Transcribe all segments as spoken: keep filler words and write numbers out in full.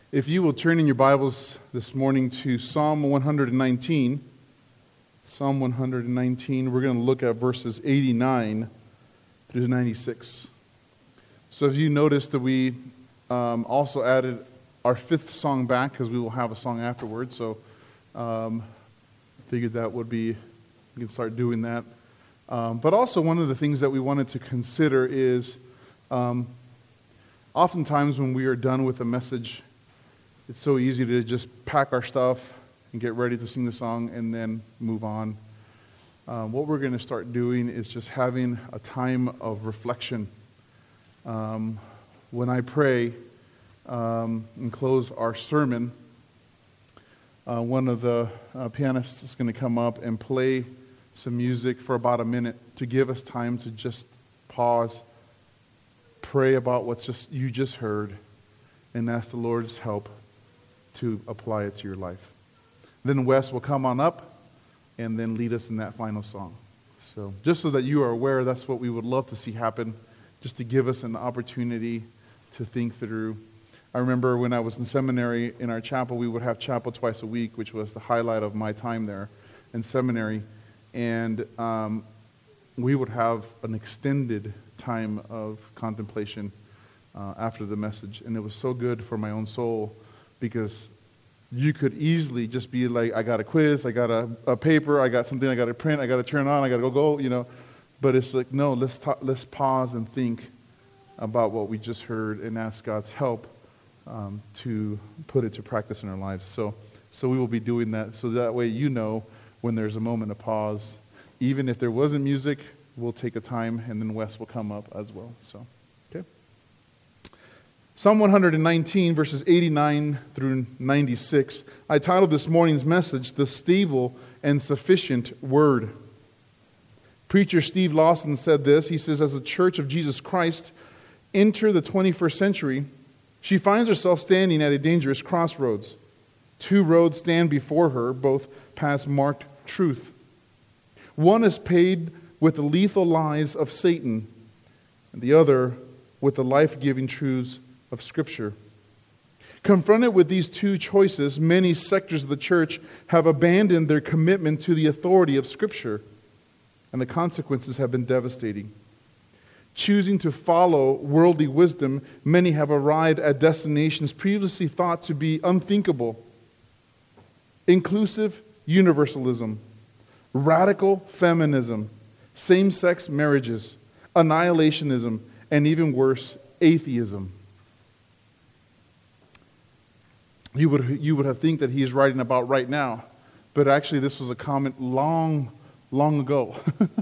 If you will turn in your Bibles this morning to Psalm one hundred nineteen, Psalm one hundred nineteen, we're going to look at verses eighty-nine through ninety-six. So if you notice that we um, also added our fifth song back, because we will have a song afterwards, so um, figured that would be, we can start doing that. Um, but also one of the things that we wanted to consider is um, oftentimes when we are done with a message, it's so easy to just pack our stuff and get ready to sing the song and then move on. Um, what we're going to start doing is just having a time of reflection. Um, when I pray um, and close our sermon, uh, one of the uh, pianists is going to come up and play some music for about a minute to give us time to just pause, pray about what's just you just heard, and ask the Lord's help to apply it to your life. Then Wes will come on up and then lead us in that final song. So just so that you are aware, that's what we would love to see happen, just to give us an opportunity to think through. I remember when I was in seminary in our chapel, we would have chapel twice a week, which was the highlight of my time there in seminary. And um, we would have an extended time of contemplation uh, after the message. And it was so good for my own soul, because you could easily just be like, I got a quiz, I got a, a paper, I got something I got to print, I got to turn on, I got to go, go, you know. But it's like, no, let's ta- let's pause and think about what we just heard and ask God's help um, to put it to practice in our lives. So, so we will be doing that, so that way you know when there's a moment of pause. Even if there wasn't music, we'll take a time, and then Wes will come up as well. So, okay. Psalm one hundred nineteen, verses eighty-nine through ninety-six. I titled this morning's message, The Stable and Sufficient Word. Preacher Steve Lawson said this. He says, as a church of Jesus Christ enter the twenty-first century, she finds herself standing at a dangerous crossroads. Two roads stand before her, both paths marked truth. One is paved with the lethal lies of Satan, and the other with the life-giving truths of Scripture. Confronted with these two choices, many sectors of the church have abandoned their commitment to the authority of Scripture, and the consequences have been devastating. Choosing to follow worldly wisdom, many have arrived at destinations previously thought to be unthinkable. Inclusive universalism, radical feminism, same-sex marriages, annihilationism, and even worse, atheism. You would you would have think that he is writing about right now, but actually this was a comment long, long ago.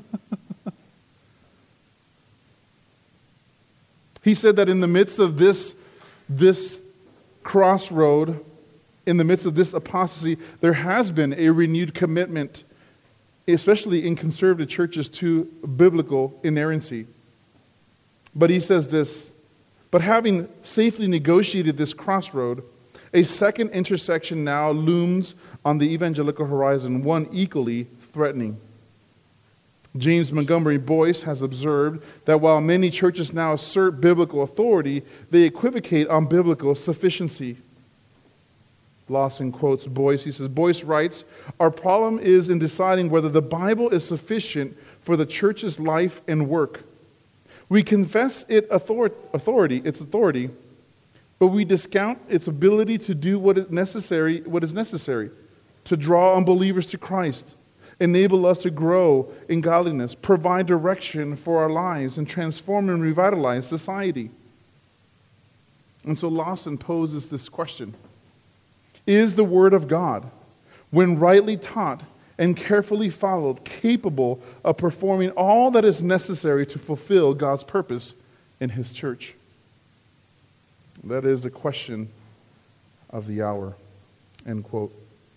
He said that in the midst of this, this crossroad, in the midst of this apostasy, there has been a renewed commitment, especially in conservative churches, to biblical inerrancy. But he says this, but having safely negotiated this crossroad, a second intersection now looms on the evangelical horizon, one equally threatening. James Montgomery Boyce has observed that while many churches now assert biblical authority, they equivocate on biblical sufficiency. Lawson quotes Boyce. He says, Boyce writes, our problem is in deciding whether the Bible is sufficient for the church's life and work. We confess it author- authority, its authority, but we discount its ability to do what is necessary, what is necessary to draw unbelievers to Christ, enable us to grow in godliness, provide direction for our lives, and transform and revitalize society. And so Lawson poses this question. Is the Word of God, when rightly taught and carefully followed, capable of performing all that is necessary to fulfill God's purpose in His church? That is the question of the hour. End quote.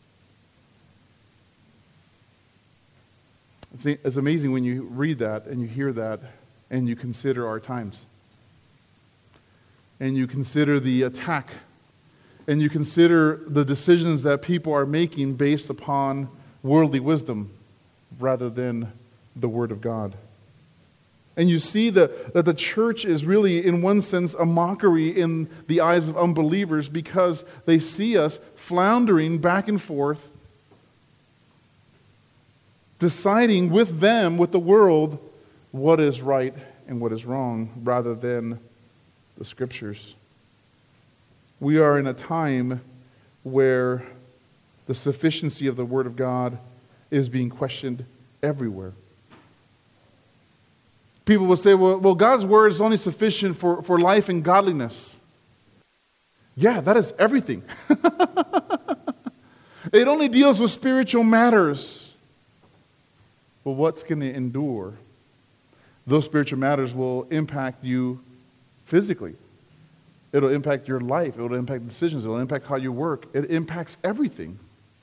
It's, it's amazing when you read that and you hear that and you consider our times. And you consider the attack. And you consider the decisions that people are making based upon worldly wisdom rather than the Word of God. And you see that, that the church is really, in one sense, a mockery in the eyes of unbelievers because they see us floundering back and forth, deciding with them, with the world, what is right and what is wrong, rather than the Scriptures. We are in a time where the sufficiency of the Word of God is being questioned everywhere. People will say, well, well, God's Word is only sufficient for, for life and godliness. Yeah, that is everything. It only deals with spiritual matters. But what's going to endure? Those spiritual matters will impact you physically. It'll impact your life. It'll impact decisions. It'll impact how you work. It impacts everything.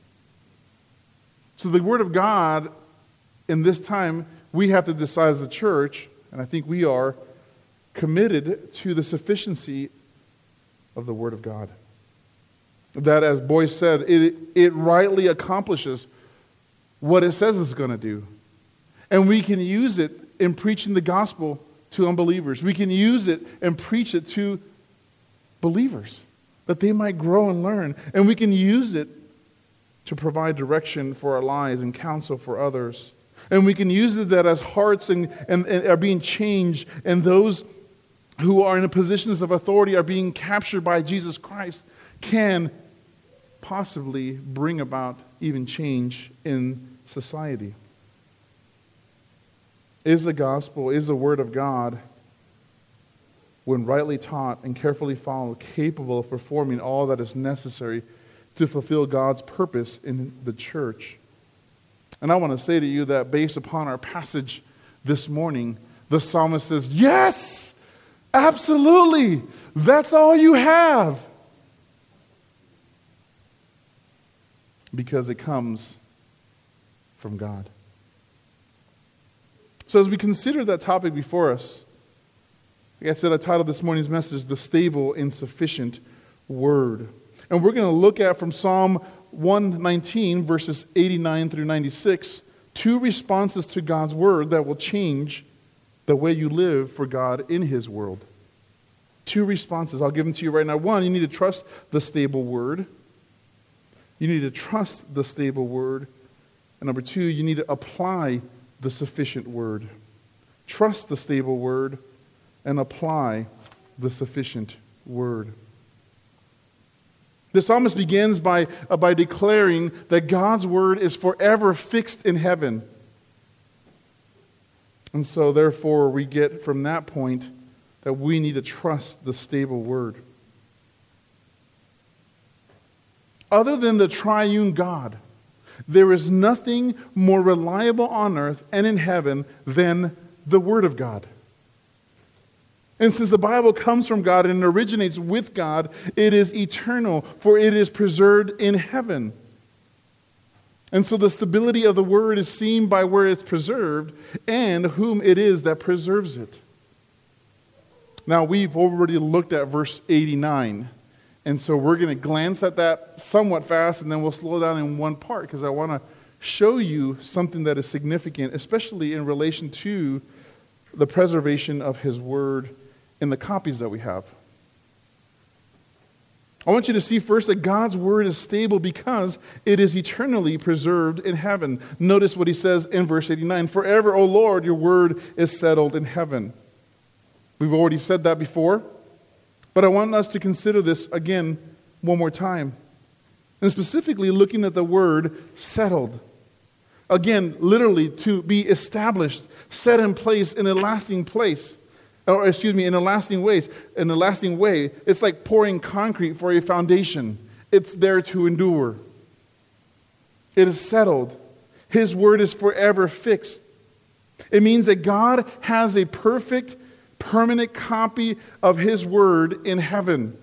So the Word of God, in this time, we have to decide as a church, and I think we are, committed to the sufficiency of the Word of God. That, as Boyce said, it, it rightly accomplishes what it says it's going to do. And we can use it in preaching the gospel to unbelievers. We can use it and preach it to believers, that they might grow and learn. And we can use it to provide direction for our lives and counsel for others. And we can use it that as hearts and, and, and are being changed, and those who are in positions of authority are being captured by Jesus Christ, can possibly bring about even change in society. Is the gospel, is the Word of God, when rightly taught and carefully followed, capable of performing all that is necessary to fulfill God's purpose in the church? And I want to say to you that based upon our passage this morning, the psalmist says, yes, absolutely, that's all you have. Because it comes from God. So as we consider that topic before us, like I said, I titled this morning's message, The Stable and Sufficient Word. And we're going to look at from Psalm one nineteen, verses eighty-nine through ninety-six, two responses to God's Word that will change the way you live for God in His world. Two responses. I'll give them to you right now. One, you need to trust the stable Word. You need to trust the stable Word. And number two, you need to apply the sufficient Word. Trust the stable Word and apply the sufficient Word. The psalmist begins by, uh, by declaring that God's Word is forever fixed in heaven. And so therefore we get from that point that we need to trust the stable Word. Other than the triune God, there is nothing more reliable on earth and in heaven than the Word of God. And since the Bible comes from God and originates with God, it is eternal, for it is preserved in heaven. And so the stability of the Word is seen by where it's preserved and whom it is that preserves it. Now, we've already looked at verse eighty-nine. And so we're going to glance at that somewhat fast, and then we'll slow down in one part because I want to show you something that is significant, especially in relation to the preservation of His Word in the copies that we have. I want you to see first that God's Word is stable because it is eternally preserved in heaven. Notice what He says in verse eighty-nine. Forever, O Lord, your Word is settled in heaven. We've already said that before. But I want us to consider this again one more time. And specifically looking at the word settled. Again, literally to be established, set in place in a lasting place. Or excuse me, in a lasting way. In a lasting way. It's like pouring concrete for a foundation. It's there to endure. It is settled. His word is forever fixed. It means that God has a perfect permanent copy of His Word in heaven.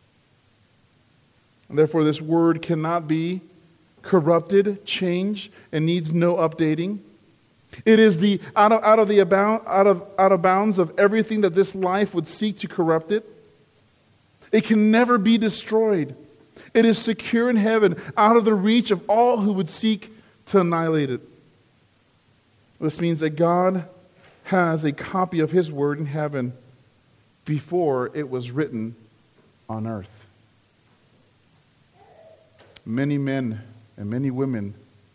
And therefore, this Word cannot be corrupted, changed, and needs no updating. It is the out of, out of the abound, out of out of bounds of everything that this life would seek to corrupt it. It can never be destroyed. It is secure in heaven, out of the reach of all who would seek to annihilate it. This means that God has a copy of his word in heaven before it was written on earth. Many men and many women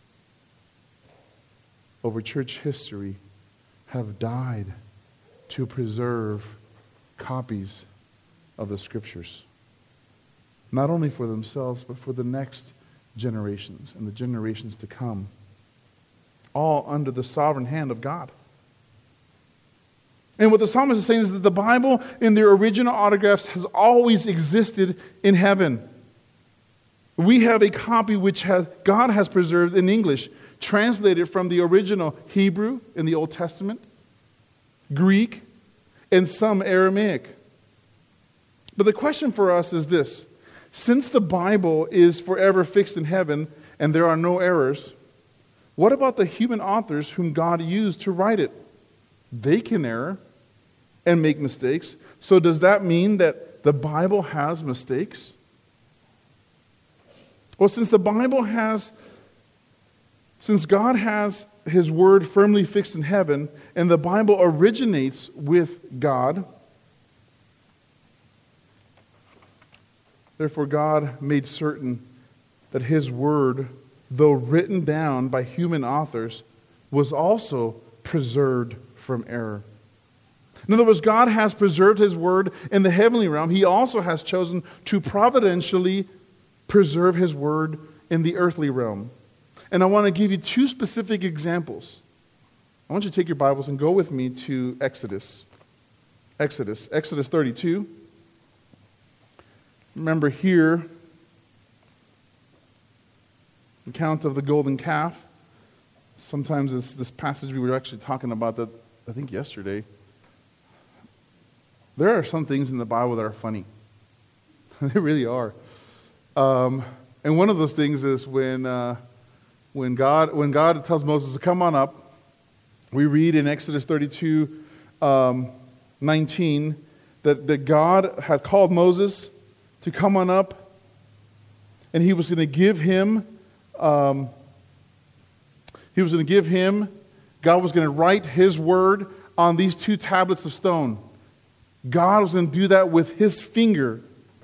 over church history have died to preserve copies of the Scriptures. Not only for themselves, but for the next generations and the generations to come. All under the sovereign hand of God. And what the psalmist is saying is that the Bible in their original autographs has always existed in heaven. We have a copy which has, God has preserved in English, translated from the original Hebrew in the Old Testament, Greek, and some Aramaic. But the question for us is this. Since the Bible is forever fixed in heaven and there are no errors, what about the human authors whom God used to write it? They can err and make mistakes. So does that mean that the Bible has mistakes? Well, since the Bible has, since God has His Word firmly fixed in heaven, and the Bible originates with God, therefore God made certain that His Word, though written down by human authors, was also preserved from error. In other words, God has preserved His Word in the heavenly realm. He also has chosen to providentially preserve His Word in the earthly realm. And I want to give you two specific examples. I want you to take your Bibles and go with me to Exodus. Exodus. Exodus thirty-two. Remember here, the account of the golden calf. Sometimes this, this passage we were actually talking about that, I think yesterday. There are some things in the Bible that are funny. They really are. Um, and one of those things is when uh, when God when God tells Moses to come on up. We read in Exodus thirty-two, um, nineteen that, that God had called Moses to come on up, and He was going to give him. Um, he was going to give him. God was going to write His word on these two tablets of stone. God was going to do that with His finger.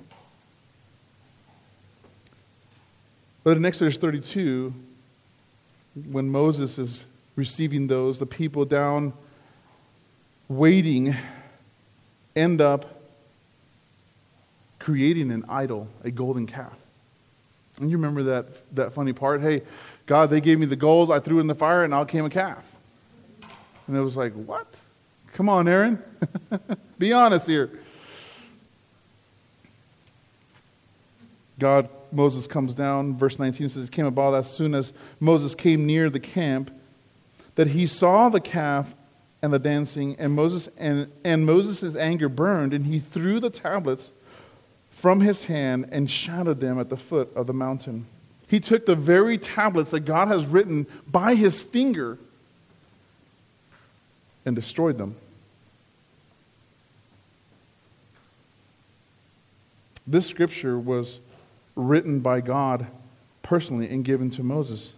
But in Exodus thirty-two, when Moses is receiving those, the people down waiting end up creating an idol, a golden calf. And you remember that, that funny part? Hey, God, they gave me the gold, I threw it in the fire, and out came a calf. And it was like, what? Come on, Aaron. Be honest here. God, Moses comes down, verse nineteen says, it came about as soon as Moses came near the camp, that he saw the calf and the dancing, and Moses and, and Moses' anger burned, and he threw the tablets from his hand and shattered them at the foot of the mountain. He took the very tablets that God has written by His finger and destroyed them. This scripture was written by God personally and given to Moses.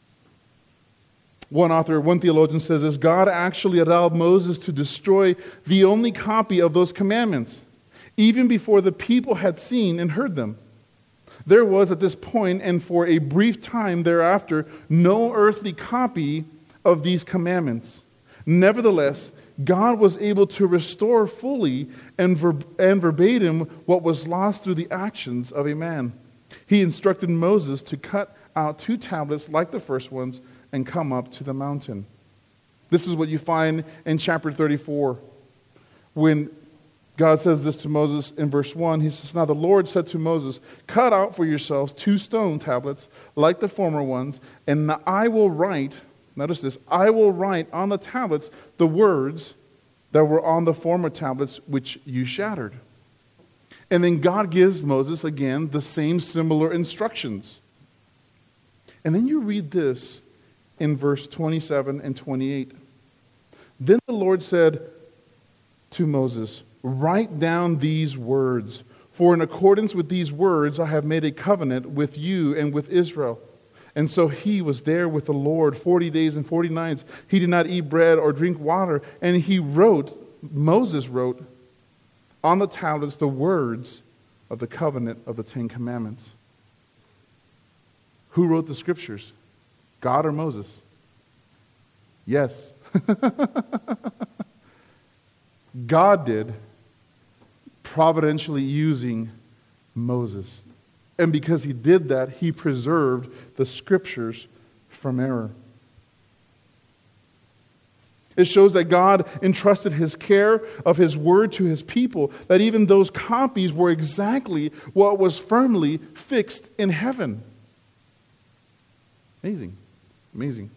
One author, one theologian says this: God actually allowed Moses to destroy the only copy of those commandments, even before the people had seen and heard them. There was at this point, and for a brief time thereafter, no earthly copy of these commandments. Nevertheless, God was able to restore fully and, ver- and verbatim what was lost through the actions of a man. He instructed Moses to cut out two tablets like the first ones and come up to the mountain. This is what you find in chapter thirty-four. When God says this to Moses in verse one, He says, "Now the Lord said to Moses, cut out for yourselves two stone tablets like the former ones, and I will write," notice this, "I will write on the tablets the words that were on the former tablets which you shattered." And then God gives Moses again the same similar instructions. And then you read this in verse twenty-seven and twenty-eight. Then the Lord said to Moses, "Write down these words, for in accordance with these words I have made a covenant with you and with Israel. And so he was there with the Lord forty days and forty nights. He did not eat bread or drink water. And he wrote, Moses wrote, on the tablets the words of the covenant of the Ten Commandments. Who wrote the scriptures? God or Moses? Yes. God did, providentially using Moses. And because he did that, he preserved the scriptures from error. It shows that God entrusted his care of his word to his people, that even those copies were exactly what was firmly fixed in heaven. Amazing. Amazing.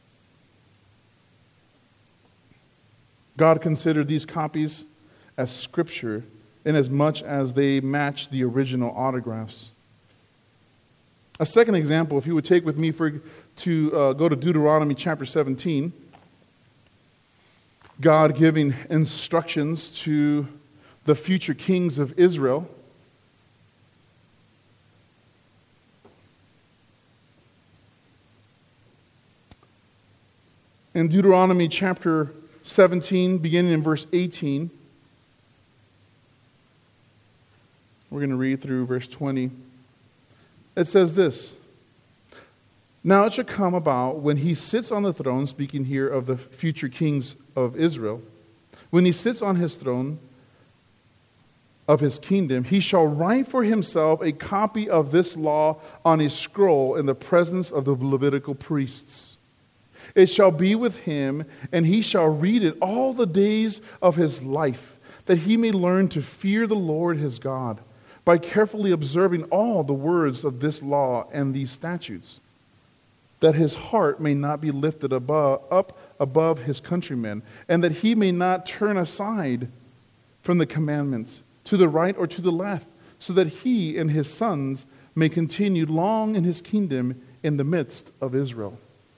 God considered these copies as scripture in as much as they matched the original autographs. A second example, if you would take with me for to uh, go to Deuteronomy chapter seventeen, God giving instructions to the future kings of Israel. In Deuteronomy chapter seventeen, beginning in verse eighteen, we're going to read through verse twenty. It says this: Now it shall come about when he sits on the throne, speaking here of the future kings of Israel, when he sits on his throne of his kingdom, he shall write for himself a copy of this law on a scroll in the presence of the Levitical priests. It shall be with him, and he shall read it all the days of his life, that he may learn to fear the Lord his God, by carefully observing all the words of this law and these statutes, that his heart may not be lifted above, up above his countrymen, and that he may not turn aside from the commandments to the right or to the left, so that he and his sons may continue long in his kingdom in the midst of Israel.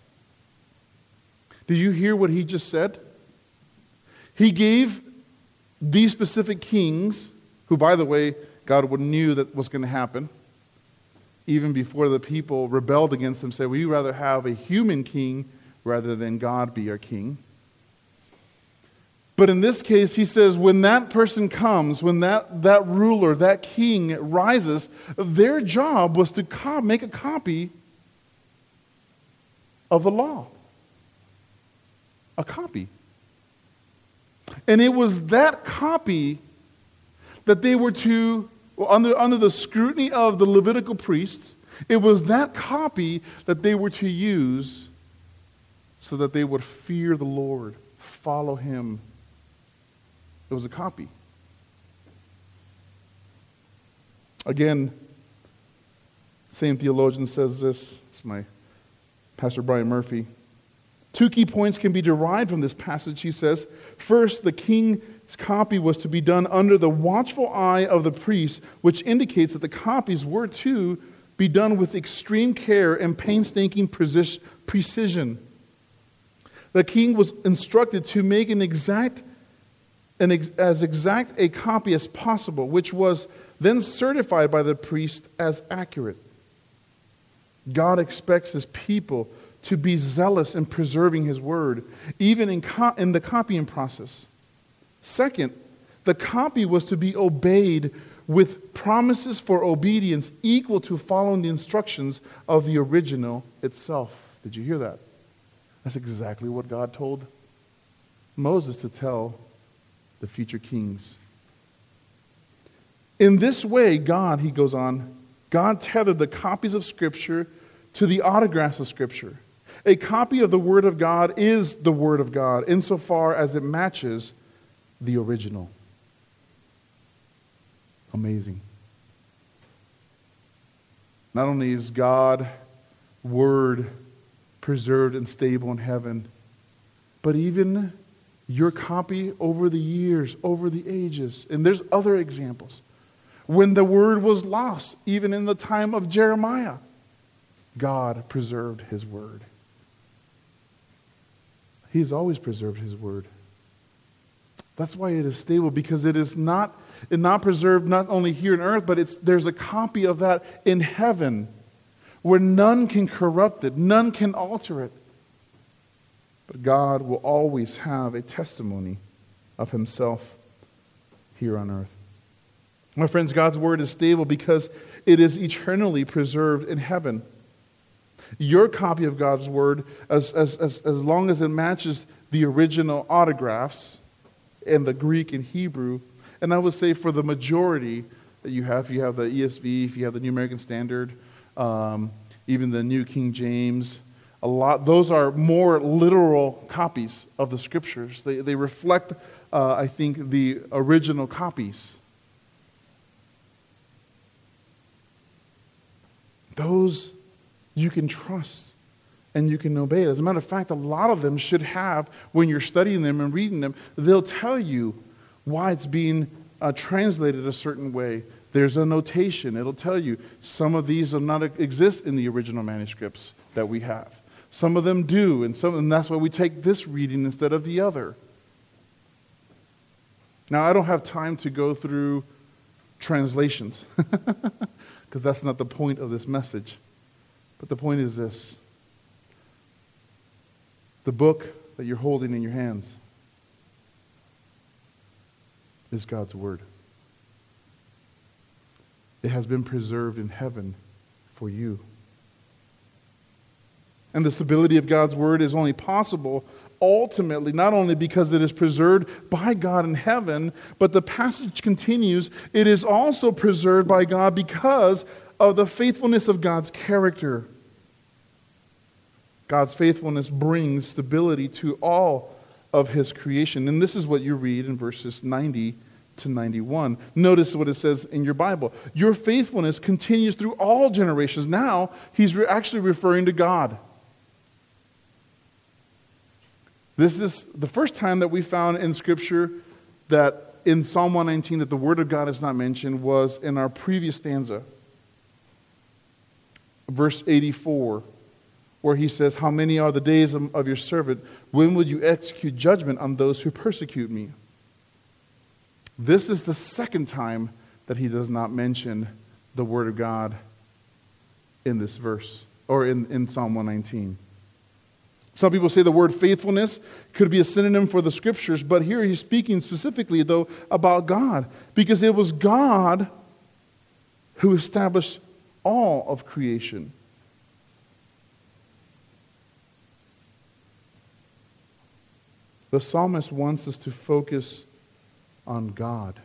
Did you hear what he just said? He gave these specific kings, who, by the way, God knew that was going to happen, even before the people rebelled against him, said, we'd rather have a human king rather than God be our king. But in this case, he says, when that person comes, when that, that ruler, that king rises, their job was to co- make a copy of the law. A copy. And it was that copy that they were to, well, under, under the scrutiny of the Levitical priests, it was that copy that they were to use so that they would fear the Lord, follow him. It was a copy. Again, same theologian says this. It's my Pastor Brian Murphy. Two key points can be derived from this passage, he says. First, the king's copy was to be done under the watchful eye of the priest, which indicates that the copies were to be done with extreme care and painstaking precision. The king was instructed to make an exact, an ex, as exact a copy as possible, which was then certified by the priest as accurate. God expects his people to be zealous in preserving his word, even in, co- in the copying process. Second, the copy was to be obeyed with promises for obedience equal to following the instructions of the original itself. Did you hear that? That's exactly what God told Moses to tell the future kings. In this way, God, he goes on, God tethered the copies of Scripture to the autographs of Scripture. A copy of the Word of God is the Word of God insofar as it matches the original. Amazing. Not only is God, Word, preserved and stable in heaven, but even your copy over the years, over the ages, and there's other examples. When the Word was lost, even in the time of Jeremiah, God preserved His Word. He's always preserved His Word. That's why it is stable, because it is not, it not preserved not only here on earth, but it's there's a copy of that in heaven, where none can corrupt it, none can alter it. But God will always have a testimony of himself here on earth. My friends, God's word is stable because it is eternally preserved in heaven. Your copy of God's word, as, as, as, as long as it matches the original autographs in the Greek and Hebrew, and I would say for the majority that you have, if you have the E S V, if you have the New American Standard, um, even the New King James, a lot, those are more literal copies of the scriptures. They, they reflect, uh, I think, the original copies. Those you can trust and you can obey. As a matter of fact, a lot of them should have, when you're studying them and reading them, they'll tell you why it's being uh, translated a certain way. There's a notation. It'll tell you some of these do not exist in the original manuscripts that we have. Some of them do, and some, and that's why we take this reading instead of the other. Now, I don't have time to go through translations, because that's not the point of this message. But the point is this. The book that you're holding in your hands is God's word. It has been preserved in heaven for you. And the stability of God's word is only possible ultimately, not only because it is preserved by God in heaven, but the passage continues, it is also preserved by God because of the faithfulness of God's character. God's faithfulness brings stability to all of his creation. And this is what you read in verses ninety to ninety-one. Notice what it says in your Bible. Your faithfulness continues through all generations. Now, he's re- actually referring to God. This is the first time that we found in Scripture that in Psalm one nineteen that the Word of God is not mentioned was in our previous stanza. Verse eighty-four. Where he says, how many are the days of, of your servant? When will you execute judgment on those who persecute me? This is the second time that he does not mention the word of God in this verse, or in, in Psalm one nineteen. Some people say the word faithfulness could be a synonym for the scriptures, but here he's speaking specifically, though, about God, because it was God who established all of creation. The psalmist wants us to focus on God.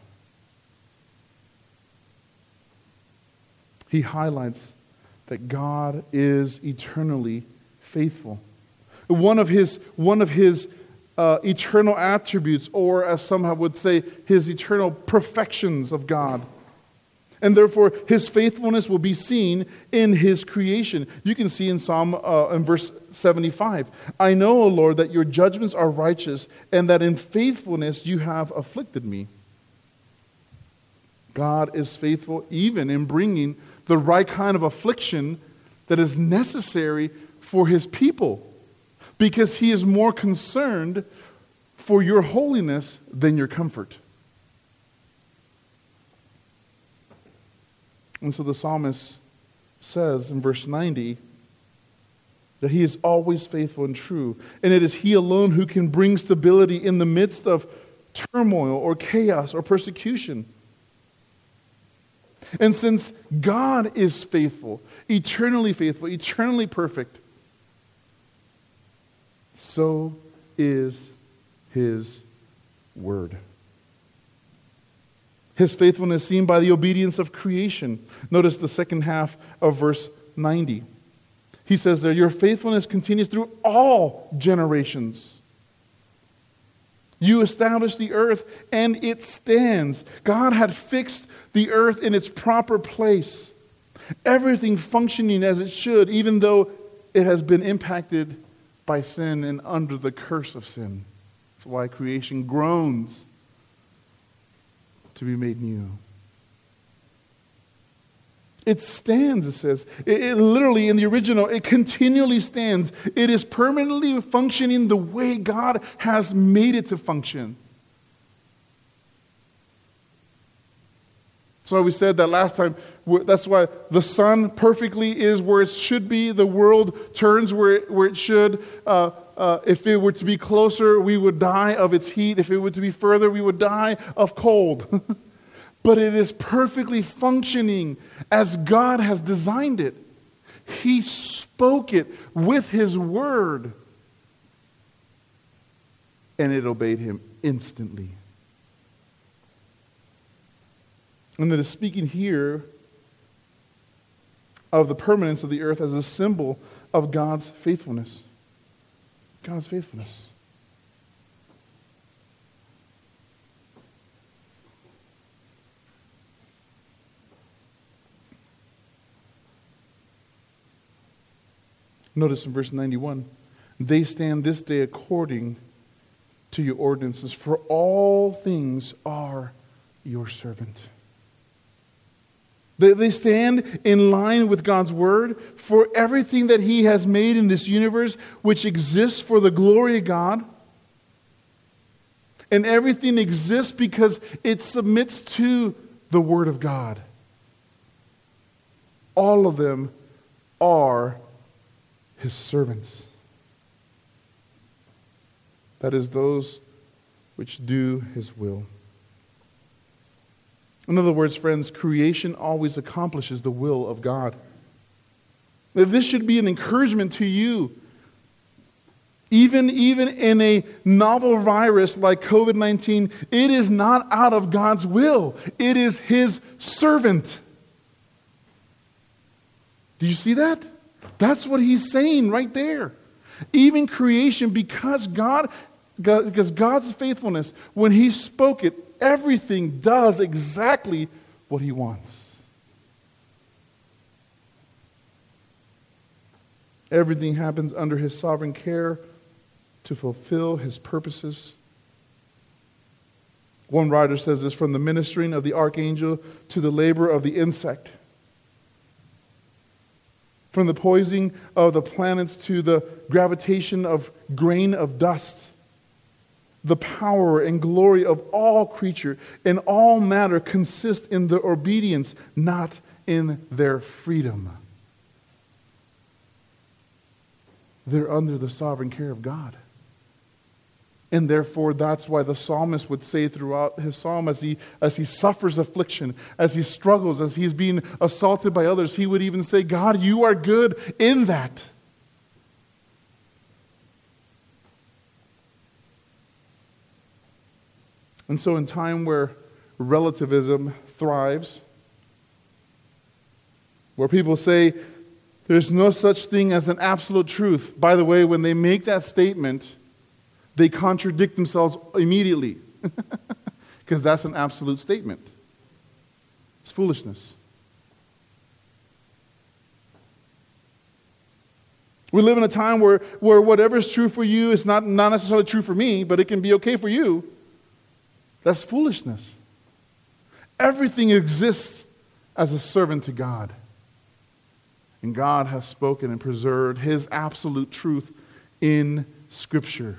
He highlights that God is eternally faithful. One of his, one of his uh, eternal attributes, or as some would say, his eternal perfections of God. And therefore, his faithfulness will be seen in his creation. You can see in Psalm, uh, in verse seventy-five, I know, O Lord, that your judgments are righteous, and that in faithfulness you have afflicted me. God is faithful even in bringing the right kind of affliction that is necessary for his people, because he is more concerned for your holiness than your comfort. And so the psalmist says in verse ninety that he is always faithful and true. And it is he alone who can bring stability in the midst of turmoil or chaos or persecution. And since God is faithful, eternally faithful, eternally perfect, so is his word. His faithfulness seen by the obedience of creation. Notice the second half of verse ninety. He says there, your faithfulness continues through all generations. You established the earth and it stands. God had fixed the earth in its proper place. Everything functioning as it should, even though it has been impacted by sin and under the curse of sin. That's why creation groans to be made new. It stands, it says. It, it literally, in the original, it continually stands. It is permanently functioning the way God has made it to function. So we said that last time, That's why the sun perfectly is where it should be. The world turns where it, where it should. Uh, uh, if it were to be closer, we would die of its heat. If it were to be further, we would die of cold. But it is perfectly functioning as God has designed it. He spoke it with His word, and it obeyed Him instantly. And it is speaking here of the permanence of the earth as a symbol of God's faithfulness. God's faithfulness. Notice in verse ninety-one, they stand this day according to your ordinances, for all things are your servant. They, they stand in line with God's word for everything that He has made in this universe, which exists for the glory of God. And everything exists because it submits to the word of God. All of them are His servants. That is, those which do His will. In other words, friends, creation always accomplishes the will of God. This should be an encouragement to you. Even, even in a novel virus like covid nineteen, it is not out of God's will. It is His servant. Do you see that? That's what He's saying right there. Even creation, because God, God, because God's faithfulness, when He spoke it, everything does exactly what He wants. Everything happens under His sovereign care to fulfill His purposes. One writer says this: from the ministering of the archangel to the labor of the insect, from the poising of the planets to the gravitation of grain of dust, the power and glory of all creature and all matter consist in their obedience, not in their freedom. They're under the sovereign care of God. And therefore, that's why the psalmist would say throughout his psalm, as he, as he suffers affliction, as he struggles, as he's being assaulted by others, he would even say, God, you are good in that. And so in time where relativism thrives, where people say there's no such thing as an absolute truth. By the way, when they make that statement, they contradict themselves immediately. Because that's an absolute statement. It's foolishness. We live in a time where, where whatever is true for you is not, not necessarily true for me, but it can be okay for you. That's foolishness. Everything exists as a servant to God. And God has spoken and preserved His absolute truth in Scripture.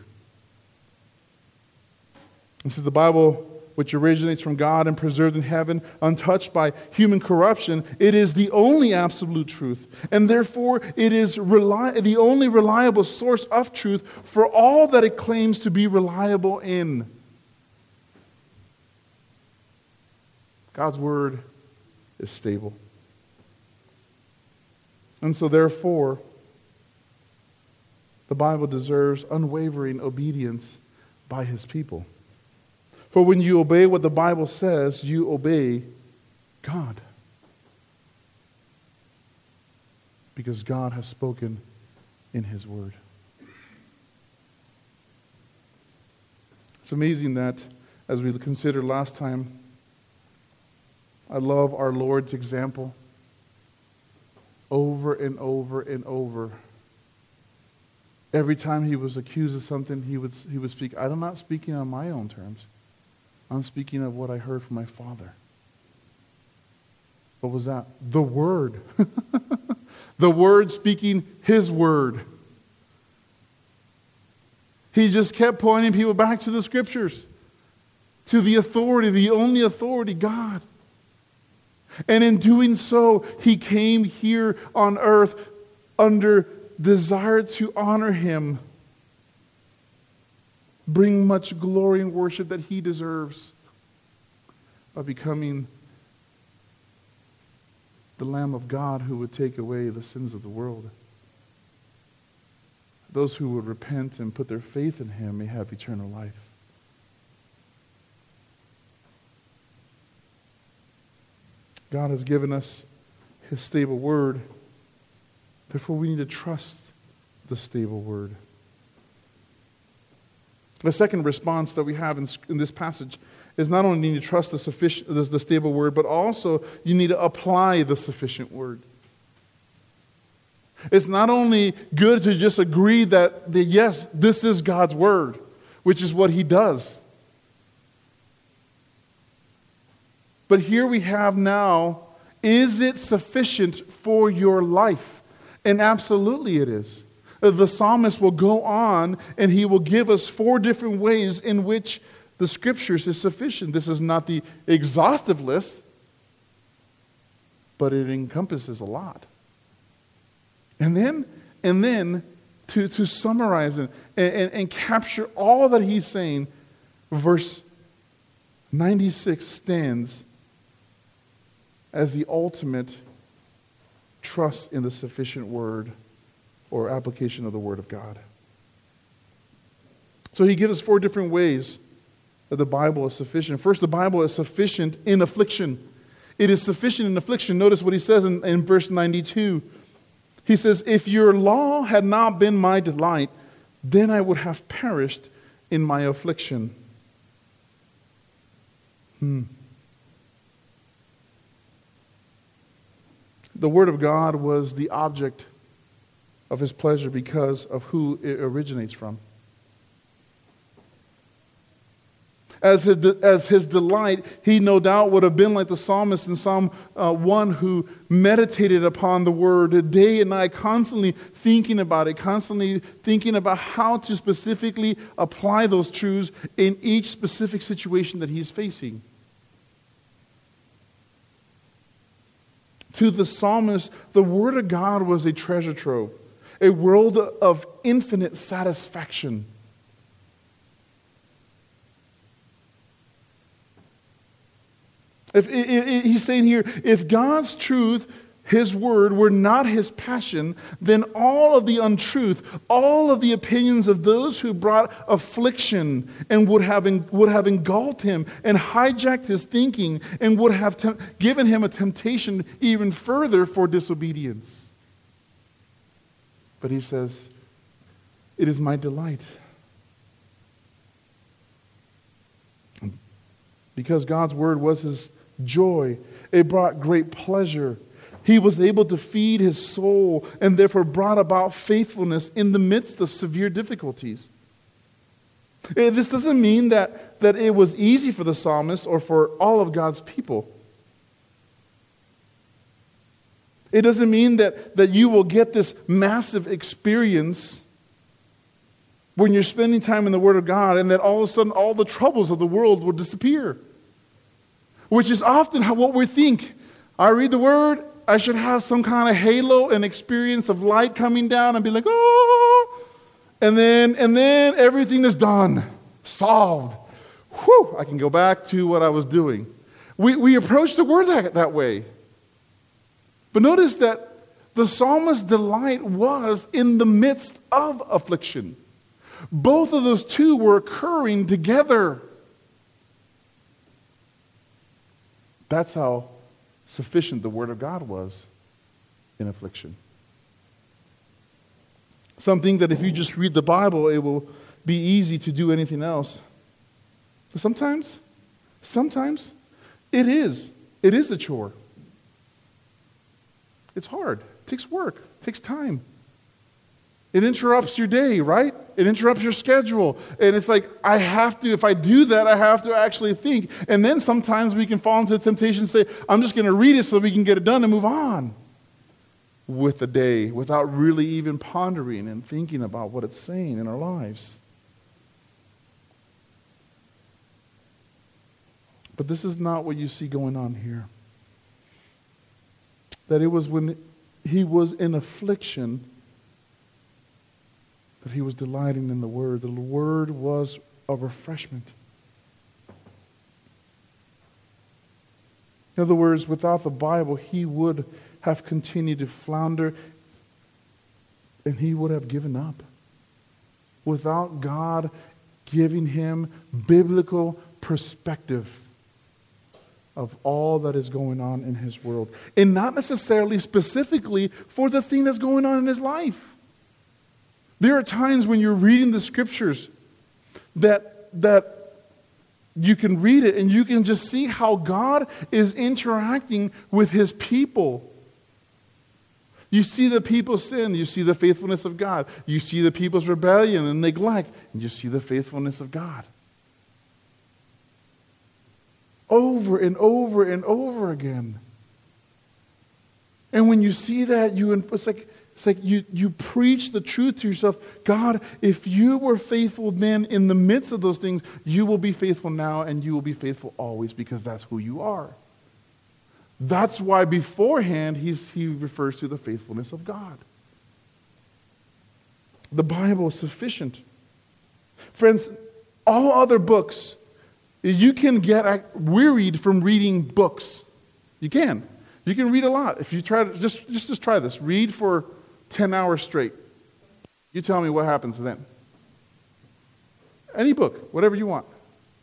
This is the Bible, which originates from God and preserved in heaven, untouched by human corruption. It is the only absolute truth. And therefore, it is reli- the only reliable source of truth for all that it claims to be reliable in. God's word is stable. And so therefore, the Bible deserves unwavering obedience by His people. For when you obey what the Bible says, you obey God. Because God has spoken in His word. It's amazing that, as we considered last time, I love our Lord's example. Over and over and over. Every time He was accused of something, He would, he would speak, I'm not speaking on my own terms. I'm speaking of what I heard from my Father. What was that? The Word. The Word speaking His word. He just kept pointing people back to the Scriptures. To the authority, the only authority, God. And in doing so, he came here on earth under desire to honor him, bring much glory and worship that he deserves by becoming the Lamb of God who would take away the sins of the world. Those who would repent and put their faith in him may have eternal life. God has given us his stable word. Therefore, we need to trust the stable word. The second response that we have in, in this passage is not only need to trust the, sufficient, the, the stable word, but also you need to apply the sufficient word. It's not only good to just agree that, that yes, this is God's word, which is what he does. But here we have now, is it sufficient for your life? And absolutely it is. The psalmist will go on and he will give us four different ways in which the scriptures is sufficient. This is not the exhaustive list, but it encompasses a lot. And then, and then to, to summarize it and, and, and capture all that he's saying, verse ninety-six stands as the ultimate trust in the sufficient word or application of the word of God. So he gives us four different ways that the Bible is sufficient. First, the Bible is sufficient in affliction. It is sufficient in affliction. Notice what he says in, in verse ninety-two. He says, if your law had not been my delight, then I would have perished in my affliction. Hmm. The Word of God was the object of his pleasure because of who it originates from. As his, as his delight, he no doubt would have been like the psalmist in Psalm uh, one who meditated upon the Word day and night, constantly thinking about it, constantly thinking about how to specifically apply those truths in each specific situation that he's facing. To the psalmist, the Word of God was a treasure trove, a world of infinite satisfaction. If, if, if, he's saying here, if God's truth, his word, were not his passion, then all of the untruth, all of the opinions of those who brought affliction and would have, would have engulfed him and hijacked his thinking and would have te- given him a temptation even further for disobedience. But he says, it is my delight. Because God's word was his joy, it brought great pleasure. He was able to feed his soul and therefore brought about faithfulness in the midst of severe difficulties. This doesn't mean that, that it was easy for the psalmist or for all of God's people. It doesn't mean that, that you will get this massive experience when you're spending time in the Word of God and that all of a sudden all the troubles of the world will disappear. Which is often how what we think. I read the Word, I should have some kind of halo and experience of light coming down and be like, oh, and then and then everything is done, solved. Whew, I can go back to what I was doing. We we approach the Word that, that way. But notice that the psalmist's delight was in the midst of affliction. Both of those two were occurring together. That's how sufficient the Word of God was in affliction. Some think that if you just read the Bible, it will be easy to do anything else. But sometimes, sometimes it is. It is a chore. It's hard. It takes work. It takes time. It interrupts your day, right? It interrupts your schedule. And it's like, I have to, if I do that, I have to actually think. And then sometimes we can fall into the temptation and say, I'm just going to read it so we can get it done and move on with the day without really even pondering and thinking about what it's saying in our lives. But this is not what you see going on here. that it was when he was in affliction that he was delighting in the Word. The Word was a refreshment. In other words, without the Bible, he would have continued to flounder and he would have given up. Without God giving him biblical perspective of all that is going on in his world. And not necessarily specifically for the thing that's going on in his life. There are times when you're reading the scriptures that, that you can read it and you can just see how God is interacting with his people. You see the people's sin, you see the faithfulness of God. You see the people's rebellion and neglect, and you see the faithfulness of God. Over and over and over again. And when you see that, you it's like it's like you, you preach the truth to yourself. God, if you were faithful then in the midst of those things, you will be faithful now and you will be faithful always because that's who you are. That's why beforehand he's, he refers to the faithfulness of God. The Bible is sufficient. Friends, all other books, you can get wearied from reading books. You can. You can read a lot. If you try to, just, just, just try this. Read for ten hours straight. You tell me what happens then. Any book, whatever you want.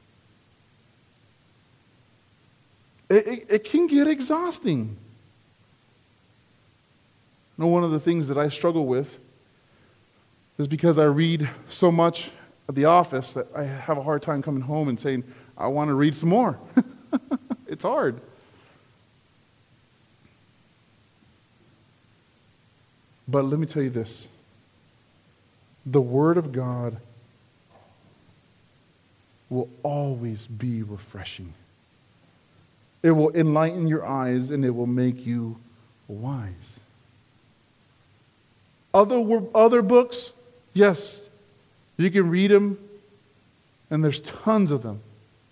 It, it, it can get exhausting. You know, one of the things that I struggle with is because I read so much at the office that I have a hard time coming home and saying, I want to read some more. It's hard. But let me tell you this. The Word of God will always be refreshing. It will enlighten your eyes and it will make you wise. Other, other books, yes, you can read them and there's tons of them.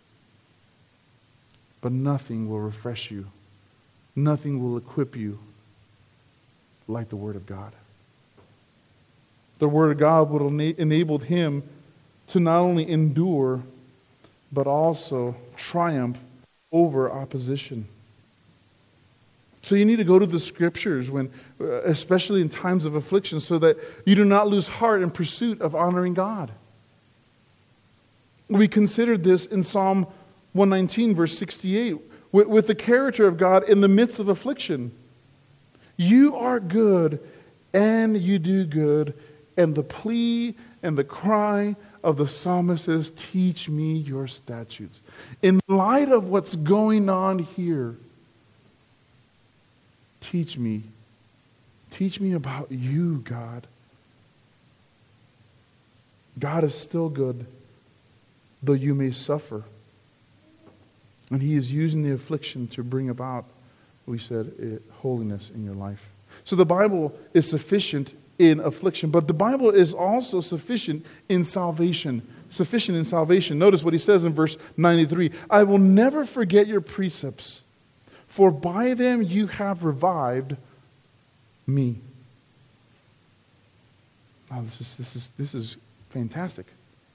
But nothing will refresh you. Nothing will equip you like the Word of God. The Word of God would have enabled him to not only endure, but also triumph over opposition. So you need to go to the Scriptures, when, especially in times of affliction, so that you do not lose heart in pursuit of honoring God. We considered this in Psalm one nineteen, verse sixty-eight, with, with the character of God in the midst of affliction. You are good, and you do good, and the plea and the cry of the psalmist is, teach me your statutes. In light of what's going on here, teach me. Teach me about you, God. God is still good, though you may suffer. And he is using the affliction to bring about, we said, it, holiness in your life. So the Bible is sufficient in affliction, but the Bible is also sufficient in salvation. Sufficient in salvation. Notice what he says in verse ninety-three. I will never forget your precepts, for by them you have revived me. Oh, this is this is this is fantastic.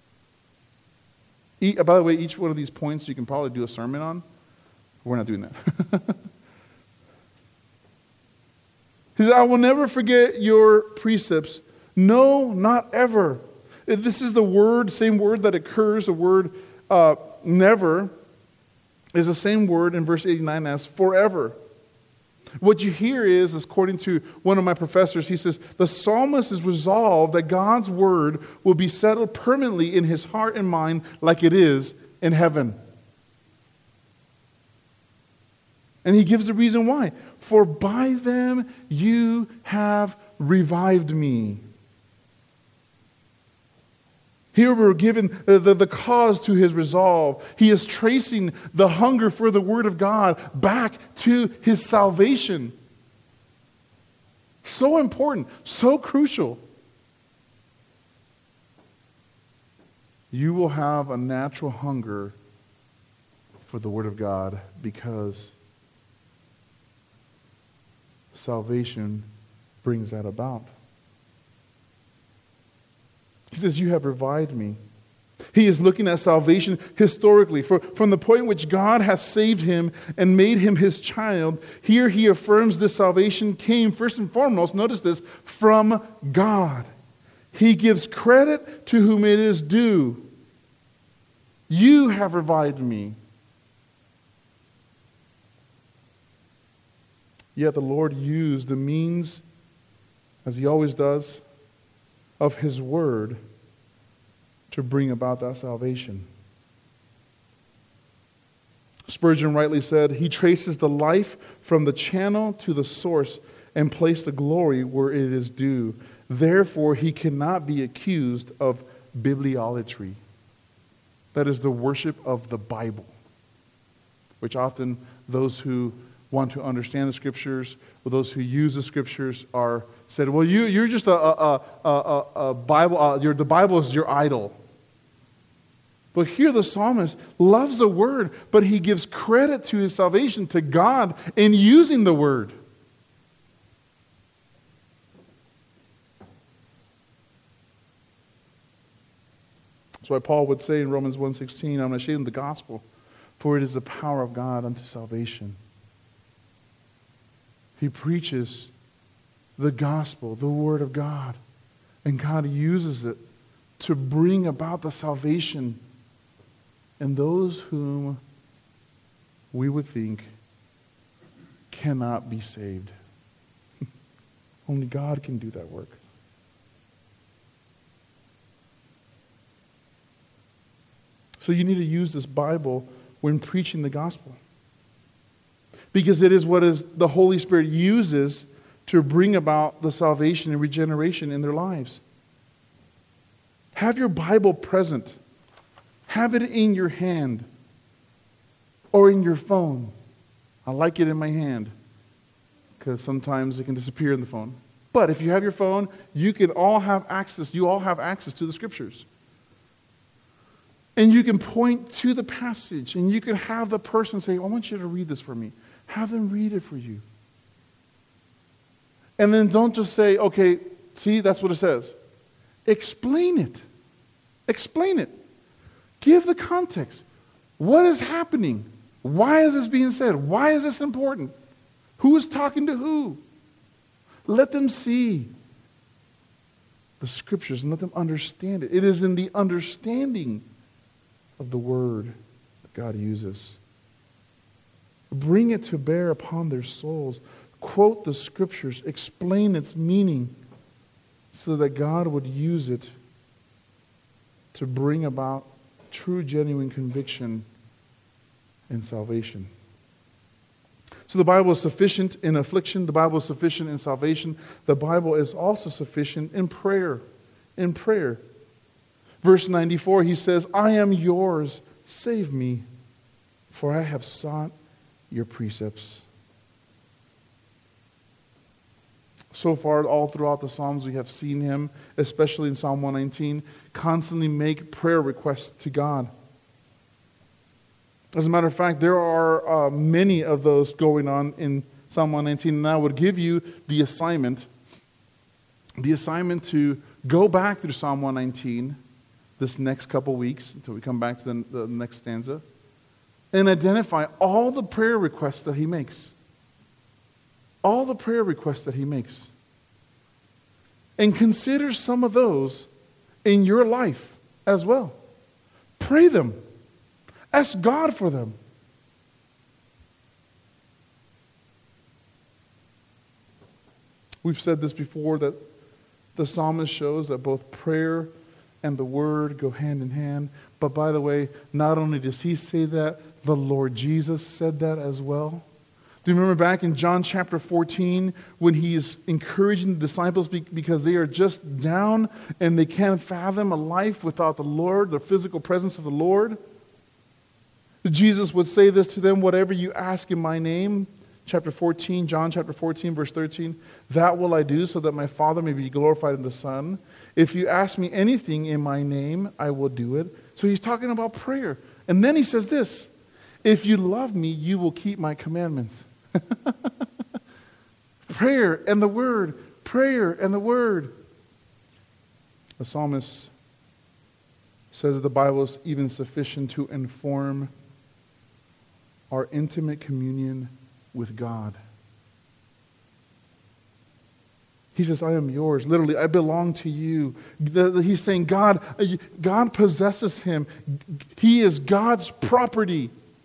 E, by the way, each one of these points you can probably do a sermon on. We're not doing that. He said, I will never forget your precepts. No, not ever. This is the word, same word that occurs, the word uh, never, is the same word in verse eighty-nine as forever. What you hear is, according to one of my professors, he says, the psalmist is resolved that God's word will be settled permanently in his heart and mind like it is in heaven. And he gives the reason why. For by them you have revived me. Here we're given the, the, the cause to his resolve. He is tracing the hunger for the Word of God back to his salvation. So important, so crucial. You will have a natural hunger for the Word of God because salvation brings that about. He says, you have revived me. He is looking at salvation historically. For, from the point in which God has saved him and made him his child, here he affirms this salvation came first and foremost, notice this, from God. He gives credit to whom it is due. You have revived me. Yet the Lord used the means, as he always does, of his word to bring about that salvation. Spurgeon rightly said, he traces the life from the channel to the source and placed the glory where it is due. Therefore, he cannot be accused of bibliolatry. That is the worship of the Bible, which often those who want to understand the Scriptures, or those who use the Scriptures, are said, well, you, you're just a, a, a, a, a Bible, uh, you're, the Bible is your idol. But here the psalmist loves the Word, but he gives credit to his salvation to God in using the Word. That's why Paul would say in Romans one sixteen, I'm not ashamed of the gospel, for it is the power of God unto salvation. He preaches the gospel, the Word of God, and God uses it to bring about the salvation in those whom we would think cannot be saved. Only God can do that work. So you need to use this Bible when preaching the gospel, because it is what is the Holy Spirit uses to bring about the salvation and regeneration in their lives. Have your Bible present. Have it in your hand or in your phone. I like it in my hand because sometimes it can disappear in the phone. But if you have your phone, you can all have access. You all have access to the Scriptures. And you can point to the passage and you can have the person say, I want you to read this for me. Have them read it for you. And then don't just say, okay, see, that's what it says. Explain it. Explain it. Give the context. What is happening? Why is this being said? Why is this important? Who is talking to who? Let them see the Scriptures and let them understand it. It is in the understanding of the Word that God uses. Bring it to bear upon their souls. Quote the Scriptures. Explain its meaning so that God would use it to bring about true, genuine conviction and salvation. So the Bible is sufficient in affliction. The Bible is sufficient in salvation. The Bible is also sufficient in prayer. In prayer. Verse ninety-four, he says, I am yours, save me, for I have sought your precepts. So far, all throughout the Psalms, we have seen him, especially in Psalm one nineteen, constantly make prayer requests to God. As a matter of fact, there are uh, many of those going on in Psalm one nineteen, and I would give you the assignment, the assignment to go back through Psalm one nineteen this next couple weeks until we come back to the, the next stanza, and identify all the prayer requests that he makes. All the prayer requests that he makes. And consider some of those in your life as well. Pray them. Ask God for them. We've said this before, that the psalmist shows that both prayer and the Word go hand in hand. But by the way, not only does he say that, the Lord Jesus said that as well. Do you remember back in John chapter fourteen when he is encouraging the disciples because they are just down and they can't fathom a life without the Lord, the physical presence of the Lord? Jesus would say this to them, whatever you ask in my name, chapter fourteen, John chapter fourteen, verse thirteen, that will I do so that my Father may be glorified in the Son. If you ask me anything in my name, I will do it. So he's talking about prayer. And then he says this, if you love me, you will keep my commandments. prayer and the word, prayer and the word. The psalmist says that the Bible is even sufficient to inform our intimate communion with God. He says, I am yours. Literally, I belong to you. He's saying God, God possesses him. He is God's property.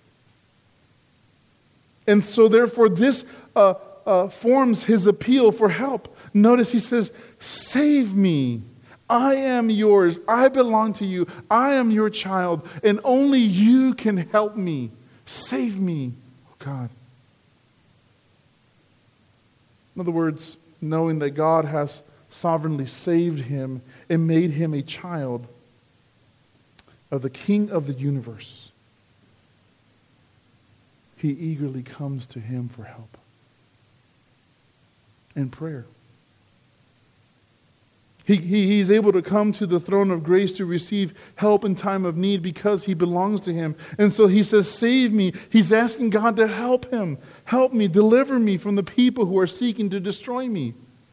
And so therefore this uh, uh, forms his appeal for help. Notice he says, save me. I am yours. I belong to you. I am your child. And only you can help me. Save me, oh God. In other words, knowing that God has sovereignly saved him and made him a child of the King of the universe, he eagerly comes to him for help in prayer. He, he, he's able to come to the throne of grace to receive help in time of need because he belongs to him. And so he says, save me. He's asking God to help him. Help me, deliver me from the people who are seeking to destroy me.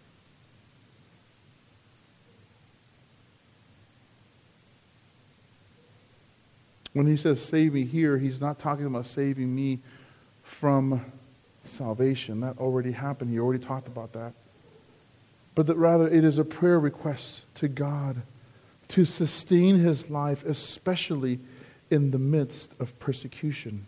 When he says save me here, he's not talking about saving me from salvation. That already happened. He already talked about that. But that rather it is a prayer request to God to sustain his life, especially in the midst of persecution.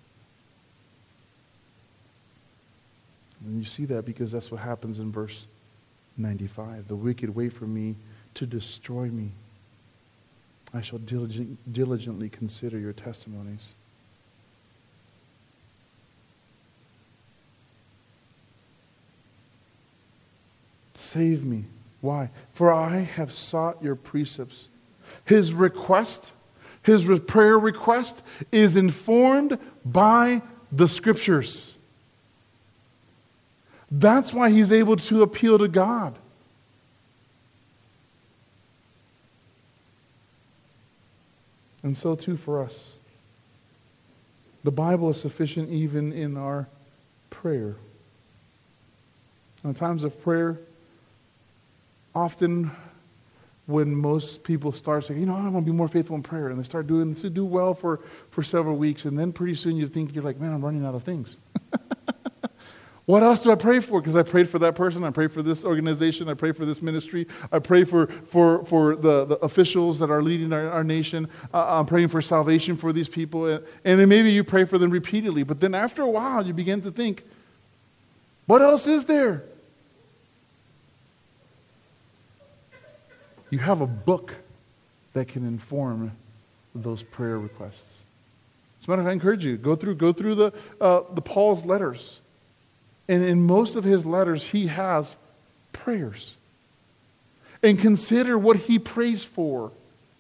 And you see that because that's what happens in verse ninety-five. The wicked wait for me to destroy me. I shall diligent, diligently consider your testimonies. Save me. Why? For I have sought your precepts. His request, his prayer request is informed by the Scriptures. That's why he's able to appeal to God. And so too for us. The Bible is sufficient even in our prayer. In times of prayer, often when most people start saying, you know, I want to be more faithful in prayer, and they start doing to do well for, for several weeks, and then pretty soon you think, you're like, man, I'm running out of things. What else do I pray for? Because I prayed for that person, I prayed for this organization, I prayed for this ministry, I pray for, for, for the, the officials that are leading our, our nation, uh, I'm praying for salvation for these people, and, and then maybe you pray for them repeatedly, but then after a while you begin to think, what else is there? You have a book that can inform those prayer requests. As a matter of fact, I encourage you, go through, go through the, uh, the Paul's letters. And in most of his letters, he has prayers. And consider what he prays for.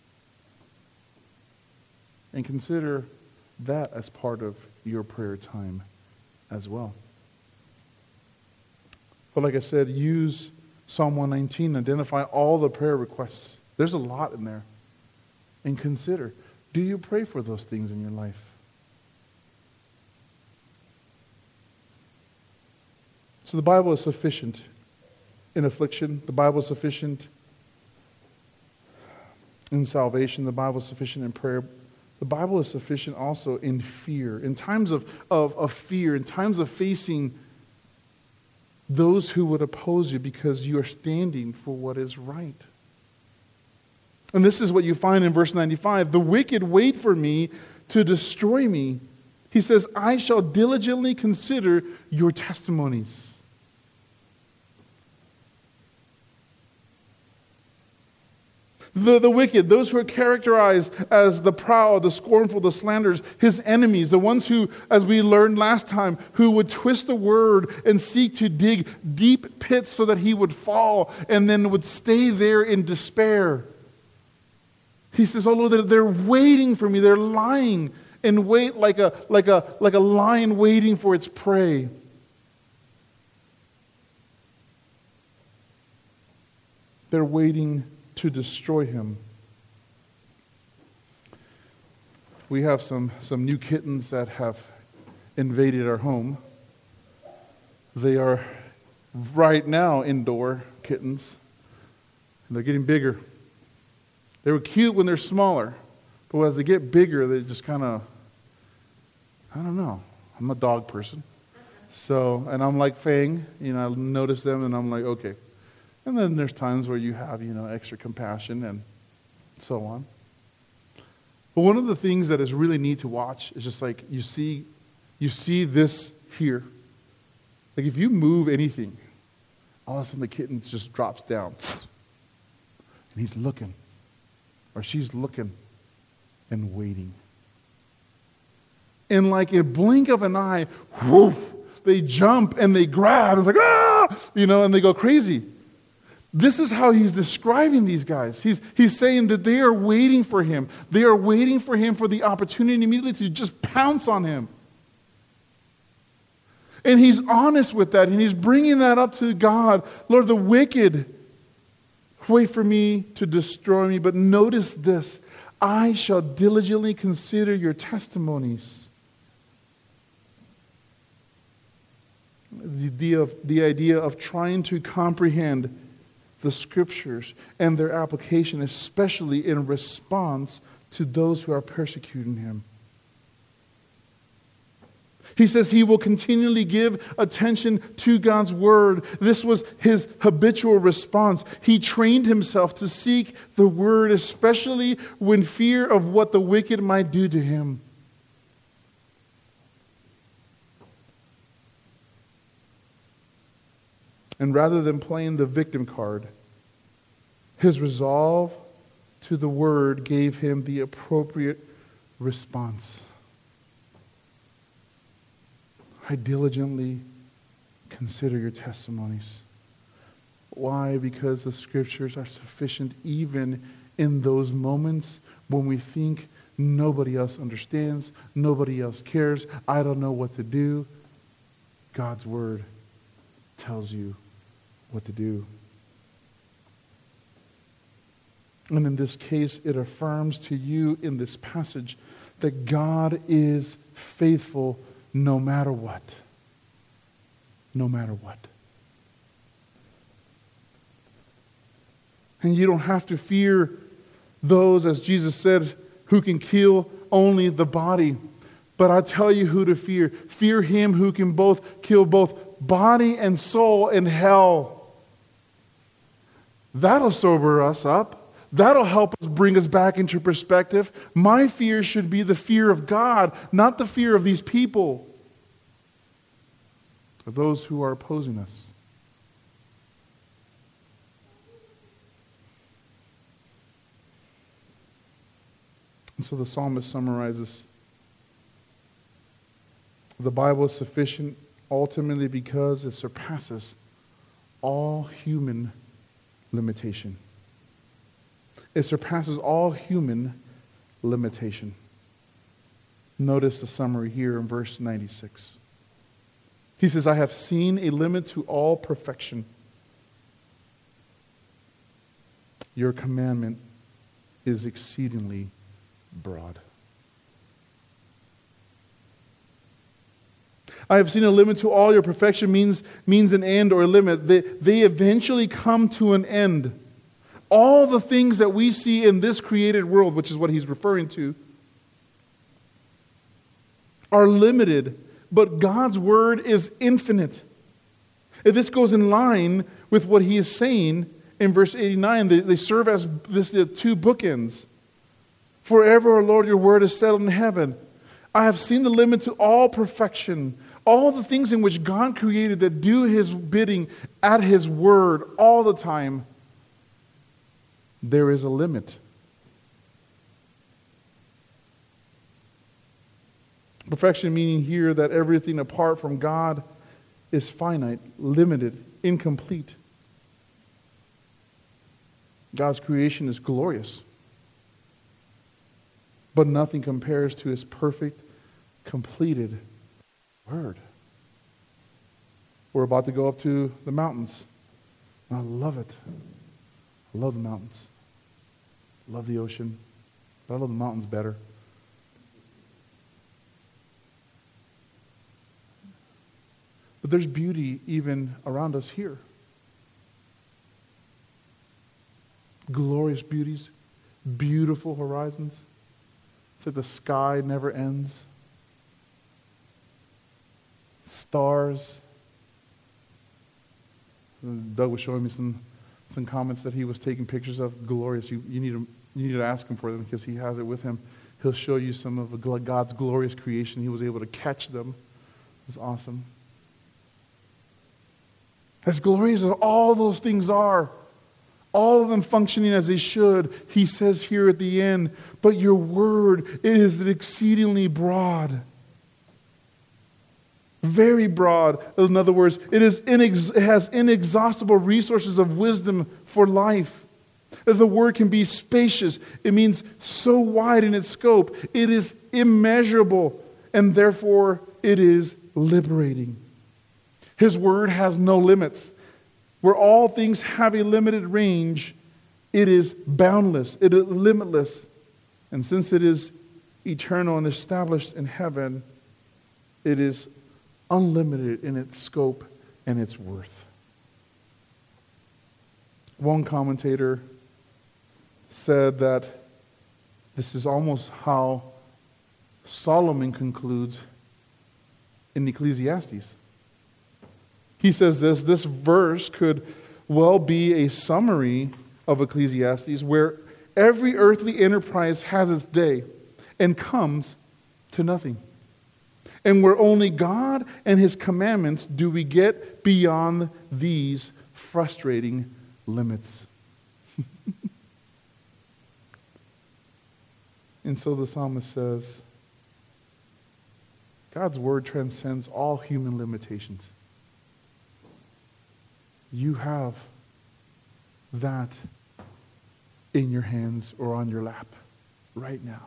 And consider that as part of your prayer time as well. But like I said, use Psalm one nineteen, identify all the prayer requests. There's a lot in there. And consider, do you pray for those things in your life? So the Bible is sufficient in affliction. The Bible is sufficient in salvation. The Bible is sufficient in prayer. The Bible is sufficient also in fear. In times of, of, of fear, in times of facing those who would oppose you because you are standing for what is right. And this is what you find in verse ninety-five. The wicked wait for me to destroy me. He says, I shall diligently consider your testimonies. The, the wicked, those who are characterized as the proud, the scornful, the slanderers, his enemies, the ones who, as we learned last time, who would twist the word and seek to dig deep pits so that he would fall and then would stay there in despair. He says, oh Lord, they're, they're waiting for me. They're lying and wait like a, like a, like a lion waiting for its prey. They're waiting to destroy him. We have some, some new kittens that have invaded our home. They are right now indoor kittens. And they're getting bigger. They were cute when they're smaller, but as they get bigger, they just kind of, I don't know. I'm a dog person. So, and I'm like Fang, you know, I notice them and I'm like, okay. And then there's times where you have, you know, extra compassion and so on. But one of the things that is really neat to watch is just like you see, you see this here. Like if you move anything, all of a sudden the kitten just drops down. And he's looking, or she's looking and waiting. And like in a blink of an eye, whoosh, they jump and they grab. It's like, ah, you know, and they go crazy. This is how he's describing these guys. He's, he's saying that they are waiting for him. They are waiting for him for the opportunity immediately to just pounce on him. And he's honest with that, and he's bringing that up to God. Lord, the wicked wait for me to destroy me, but notice this. I shall diligently consider your testimonies. The idea of, the idea of trying to comprehend the scriptures and their application, especially in response to those who are persecuting him. He says he will continually give attention to God's word. This was his habitual response. He trained himself to seek the word, especially when fear of what the wicked might do to him. And rather than playing the victim card, his resolve to the word gave him the appropriate response. I diligently consider your testimonies. Why? Because the scriptures are sufficient even in those moments when we think nobody else understands, nobody else cares, I don't know what to do. God's word tells you what to do. And in this case, it affirms to you in this passage that God is faithful no matter what. No matter what. And you don't have to fear those, as Jesus said, who can kill only the body. But I tell you who to fear. Fear him who can both kill both body and soul in hell. That'll sober us up. That'll help us bring us back into perspective. My fear should be the fear of God, not the fear of these people, of those who are opposing us. And so the psalmist summarizes, the Bible is sufficient ultimately because it surpasses all human limitation. It surpasses all human limitation. Notice the summary here in verse ninety-six. He says, I have seen a limit to all perfection. Your commandment is exceedingly broad. I have seen a limit to all your perfection means, means an end or a limit. They, they eventually come to an end. All the things that we see in this created world, which is what he's referring to, are limited, but God's word is infinite. If this goes in line with what he is saying in verse eighty-nine, they, they serve as this uh, two bookends. Forever, O Lord, your word is settled in heaven. I have seen the limit to all perfection. All the things in which God created that do his bidding at his word all the time. There is a limit. Perfection meaning here that everything apart from God is finite, limited, incomplete. God's creation is glorious, but nothing compares to his perfect, completed word. We're about to go up to the mountains. I love it. I love the mountains. I love the ocean. But I love the mountains better. But there's beauty even around us here. Glorious beauties, beautiful horizons. It's like the sky never ends. Stars. Doug was showing me some, some comments that he was taking pictures of. Glorious. You, you, need to, you need to ask him for them because he has it with him. He'll show you some of God's glorious creation. He was able to catch them. It's awesome. As glorious as all those things are, all of them functioning as they should, he says here at the end, but your word, it is exceedingly broad. Very broad. In other words, it, is inex- it has inexhaustible resources of wisdom for life. The word can be spacious. It means so wide in its scope. It is immeasurable, and therefore it is liberating. His word has no limits. Where all things have a limited range, it is boundless, it is limitless. And since it is eternal and established in heaven, it is unlimited in its scope and its worth. One commentator said that this is almost how Solomon concludes in Ecclesiastes. He says this, this verse could well be a summary of Ecclesiastes where every earthly enterprise has its day and comes to nothing. And where only God and His commandments do we get beyond these frustrating limits. And so the psalmist says, God's word transcends all human limitations. You have that in your hands or on your lap right now.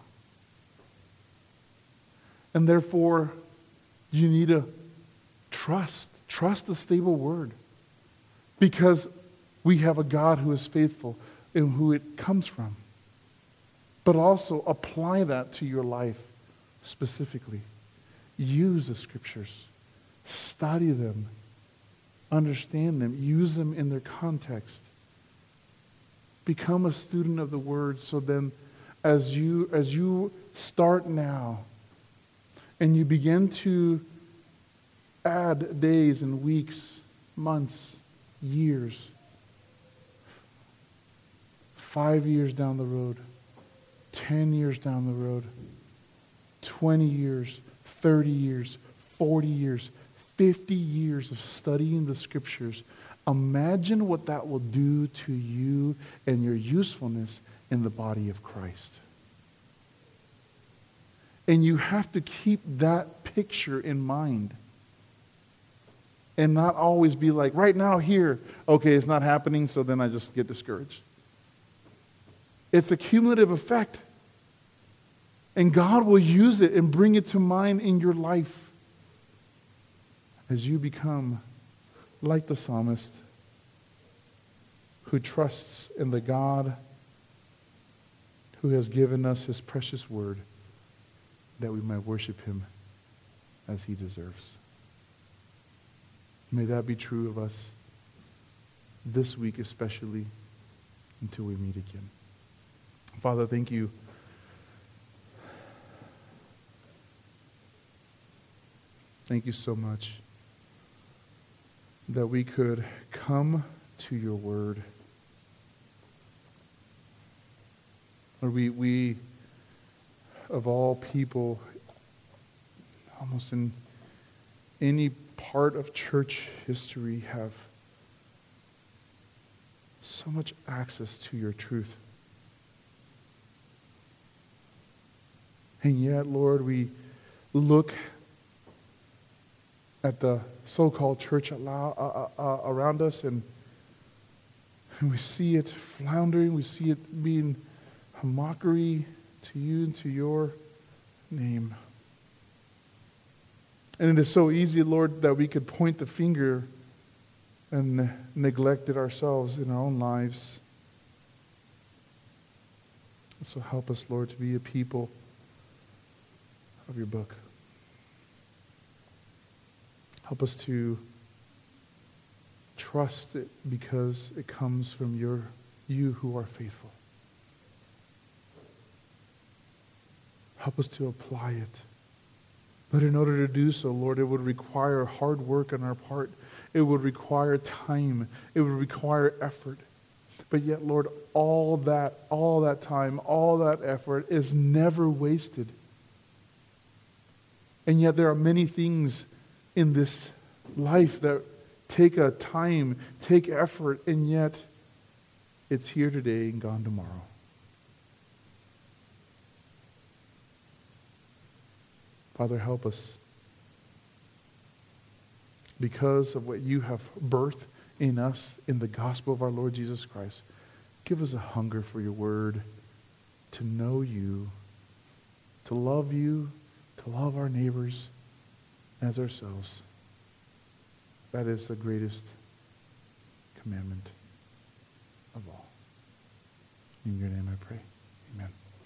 And therefore, you need to trust. Trust the stable word. Because we have a God who is faithful and who it comes from. But also apply that to your life specifically. Use the scriptures. Study them. Understand them, use them in their context. Become a student of the word so then as you as you start now and you begin to add days and weeks, months, years, five years down the road, ten years down the road, twenty years, thirty years, forty years, fifty years of studying the scriptures, imagine what that will do to you and your usefulness in the body of Christ. And you have to keep that picture in mind. And not always be like, right now here, okay, it's not happening, so then I just get discouraged. It's a cumulative effect. And God will use it and bring it to mind in your life as you become like the psalmist who trusts in the God who has given us His precious word that we might worship Him as He deserves. May that be true of us this week especially until we meet again. Father, thank you Thank you so much that we could come to your word. Lord, we, we, of all people, almost in any part of church history, have so much access to your truth. And yet, Lord, we look at the so-called church allow, uh, uh, around us, and, and we see it floundering. We see it being a mockery to you and to your name. And it is so easy, Lord, that we could point the finger and neglect it ourselves in our own lives. So help us, Lord, to be a people of your book. Help us to trust it because it comes from your you who are faithful. Help us to apply it. But in order to do so, Lord, it would require hard work on our part. It would require time. It would require effort. But yet, Lord, all that, all that time, all that effort is never wasted. And yet there are many things in this life that take a time, take effort, and yet it's here today and gone tomorrow. Father, help us. Because of what you have birthed in us in the gospel of our Lord Jesus Christ, give us a hunger for your word, to know you, to love you, to love our neighbors as ourselves. That is the greatest commandment of all. In your name I pray. Amen.